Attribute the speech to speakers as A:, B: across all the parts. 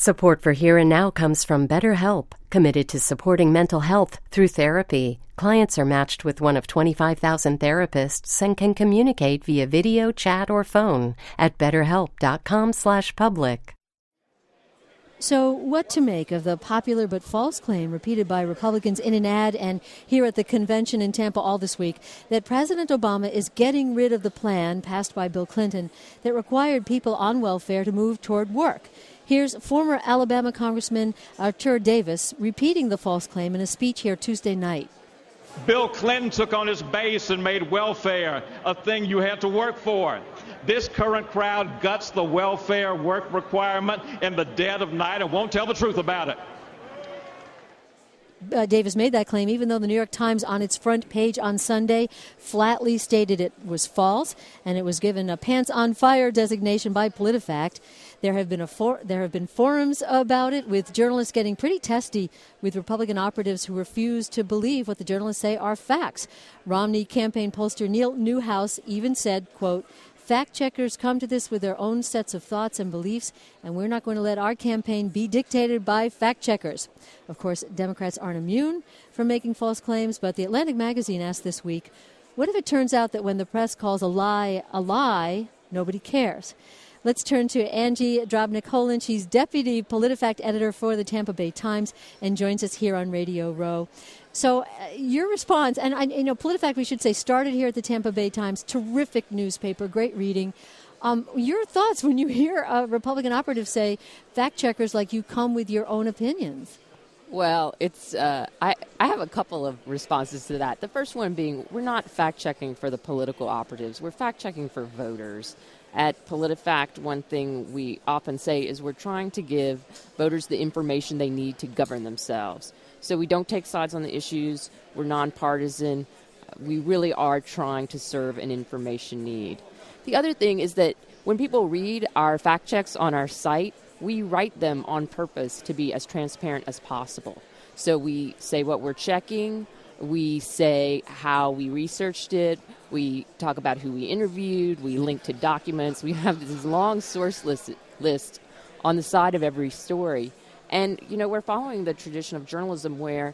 A: Support for Here and Now comes from BetterHelp, committed to supporting mental health through therapy. Clients are matched with one of 25,000 therapists and can communicate via video, chat, or phone at betterhelp.com/public.
B: So what to make of the popular but false claim repeated by Republicans in an ad and here at the convention in Tampa all this week that President Obama is getting rid of the plan passed by Bill Clinton that required people on welfare to move toward work? Here's former Alabama Congressman Arthur Davis repeating the false claim in a speech here Tuesday night.
C: Bill Clinton took on his base and made welfare a thing you had to work for. This current crowd guts the welfare work requirement in the dead of night and won't tell the truth about it.
B: Davis made that claim even though the New York Times on its front page on Sunday flatly stated it was false, and it was given a pants on fire designation by PolitiFact. There have been forums about it, with journalists getting pretty testy with Republican operatives who refuse to believe what the journalists say are facts. Romney campaign pollster Neil Newhouse even said, quote, "Fact checkers come to this with their own sets of thoughts and beliefs, and we're not going to let our campaign be dictated by fact checkers." Of course, Democrats aren't immune from making false claims, but the Atlantic magazine asked this week, what if it turns out that when the press calls a lie, nobody cares? Let's turn to Angie Drobnik-Holan. She's deputy PolitiFact editor for the Tampa Bay Times and joins us here on Radio Row. So your response, and PolitiFact, we should say, started here at the Tampa Bay Times. Terrific newspaper, great reading. Your thoughts when you hear a Republican operative say, fact checkers like you come with your own opinions?
D: Well, it's I have a couple of responses to that. The first one being, we're not fact-checking for the political operatives. We're fact-checking for voters. At PolitiFact, one thing we often say is we're trying to give voters the information they need to govern themselves. So we don't take sides on the issues. We're nonpartisan. We really are trying to serve an information need. The other thing is that when people read our fact checks on our site, we write them on purpose to be as transparent as possible. So we say what we're checking. We say how we researched it. We talk about who we interviewed. We link to documents. We have this long source list on the side of every story. And, we're following the tradition of journalism where,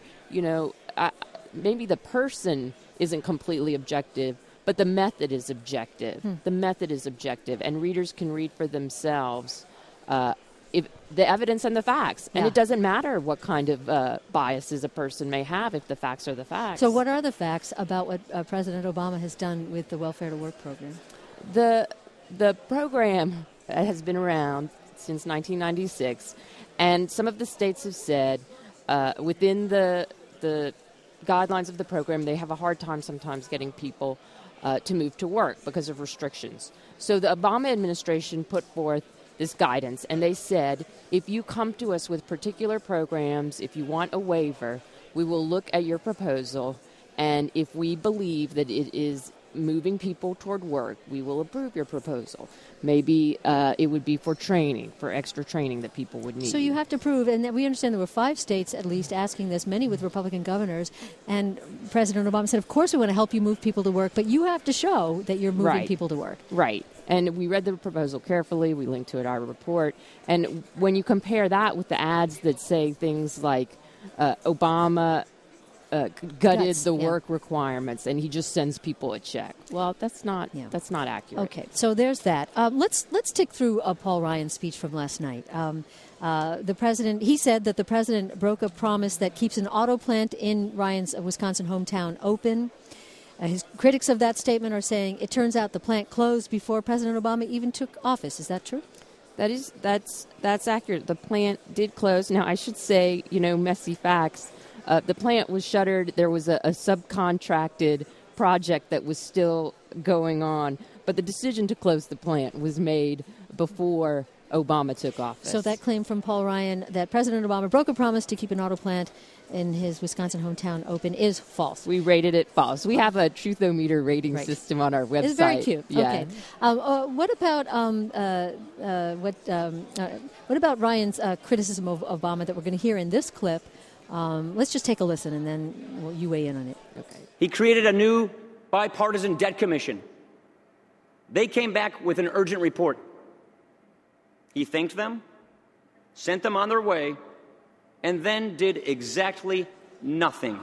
D: maybe the person isn't completely objective, but the method is objective. The method is objective, and readers can read for themselves if the evidence and the facts. And it doesn't matter what kind of biases a person may have if the facts are the facts.
B: So what are the facts about what President Obama has done with the Welfare to Work program?
D: The program has been around since 1996, and some of the states have said within the guidelines of the program, they have a hard time sometimes getting people to move to work because of restrictions. So the Obama administration put forth this guidance, and they said, if you come to us with particular programs, if you want a waiver, we will look at your proposal, and if we believe that it is moving people toward work, we will approve your proposal. Maybe it would be for training, for extra training that people would need.
B: So you have to prove, and we understand there were 5 states at least asking this, many with Republican governors, and President Obama said, of course we want to help you move people to work, but you have to show that you're moving people to work.
D: Right. And we read the proposal carefully. We linked to it in our report. And when you compare that with the ads that say things like Obama gutted the work requirements and he just sends people a check. Well, that's not accurate.
B: Okay, so there's that. Let's tick through Paul Ryan's speech from last night. The president, he said that the president broke a promise that keeps an auto plant in Ryan's Wisconsin hometown open. His critics of that statement are saying it turns out the plant closed before President Obama even took office. Is that true?
D: That's accurate. The plant did close. Now, I should say, messy facts. The plant was shuttered. There was a subcontracted project that was still going on, but the decision to close the plant was made before Obama took office.
B: So that claim from Paul Ryan that President Obama broke a promise to keep an auto plant in his Wisconsin hometown open is false.
D: We rated it false. We have a Truthometer rating system on our website.
B: It's very cute.
D: Yeah.
B: Okay. What about Ryan's criticism of Obama that we're going to hear in this clip? Let's just take a listen, and then you weigh in on it.
E: Okay. He created a new bipartisan debt commission. They came back with an urgent report. He thanked them, sent them on their way, and then did exactly nothing.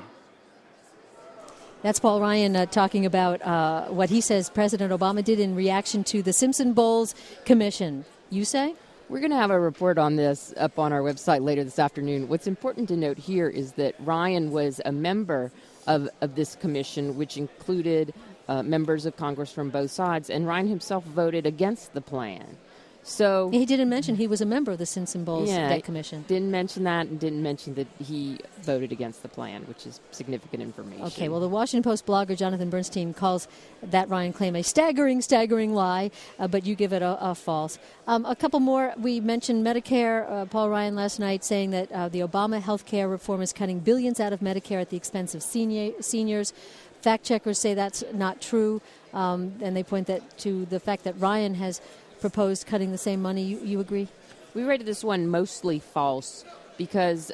B: That's Paul Ryan talking about what he says President Obama did in reaction to the Simpson Bowles Commission. You say?
D: We're going to have a report on this up on our website later this afternoon. What's important to note here is that Ryan was a member of this commission, which included members of Congress from both sides, and Ryan himself voted against the plan. So
B: he didn't mention he was a member of the Simpson Bowles Debt Commission.
D: Didn't mention that, and didn't mention that he voted against the plan, which is significant information.
B: Okay, well, the Washington Post blogger Jonathan Bernstein calls that Ryan claim a staggering lie, but you give it a false. A couple more. We mentioned Medicare. Paul Ryan last night saying that the Obama health care reform is cutting billions out of Medicare at the expense of seniors. Fact checkers say that's not true, and they point to the fact that Ryan has proposed cutting the same money. You agree?
D: We rated this one mostly false because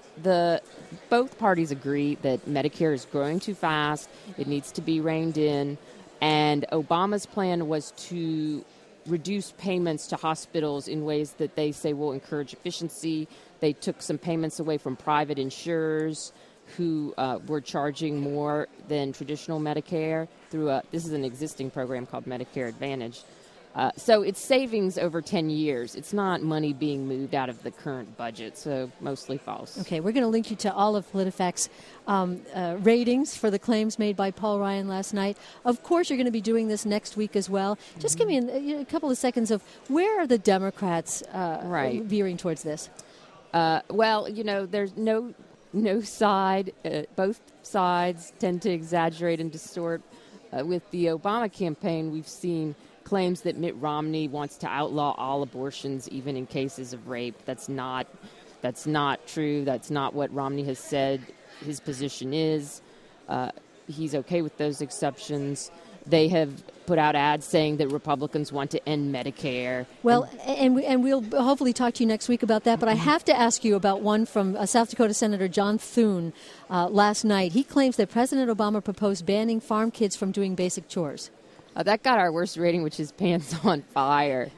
D: both parties agree that Medicare is growing too fast. It needs to be reined in. And Obama's plan was to reduce payments to hospitals in ways that they say will encourage efficiency. They took some payments away from private insurers who were charging more than traditional Medicare through this is an existing program called Medicare Advantage. So it's savings over 10 years. It's not money being moved out of the current budget, so mostly false.
B: Okay, we're going to link you to all of PolitiFact's ratings for the claims made by Paul Ryan last night. Of course, you're going to be doing this next week as well. Just give me a couple of seconds of where are the Democrats veering towards this?
D: Well, there's no side. Both sides tend to exaggerate and distort. With the Obama campaign, we've seen claims that Mitt Romney wants to outlaw all abortions, even in cases of rape. That's not true. That's not what Romney has said his position is. He's okay with those exceptions. They have put out ads saying that Republicans want to end Medicare.
B: Well, and we'll hopefully talk to you next week about that, but I have to ask you about one from South Dakota Senator John Thune last night. He claims that President Obama proposed banning farm kids from doing basic chores.
D: That got our worst rating, which is Pants on Fire.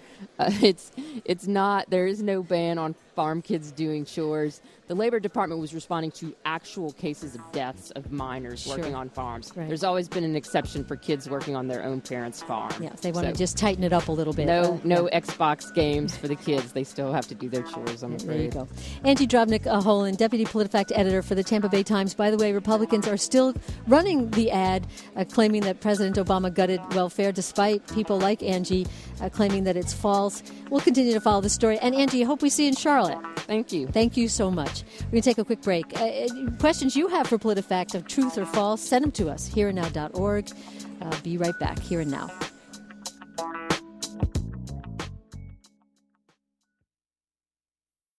D: It's not. There is no ban on farm kids doing chores. The Labor Department was responding to actual cases of deaths of minors working on farms.
B: Right.
D: There's always been an exception for kids working on their own parents' farm.
B: Yeah, they want to just tighten it up a little bit.
D: No Xbox games for the kids. They still have to do their chores, I'm afraid.
B: There you go. Angie Drovnik-Holland, Deputy PolitiFact Editor for the Tampa Bay Times. By the way, Republicans are still running the ad claiming that President Obama gutted welfare, despite people like Angie claiming that it's false. We'll continue to follow the story. And Angie, I hope we see you in Charlotte.
D: Thank you.
B: Thank you so much. We're going to take a quick break. Questions you have for PolitiFact of truth or false, send them to us, hereandnow.org. Be right back. Here and Now.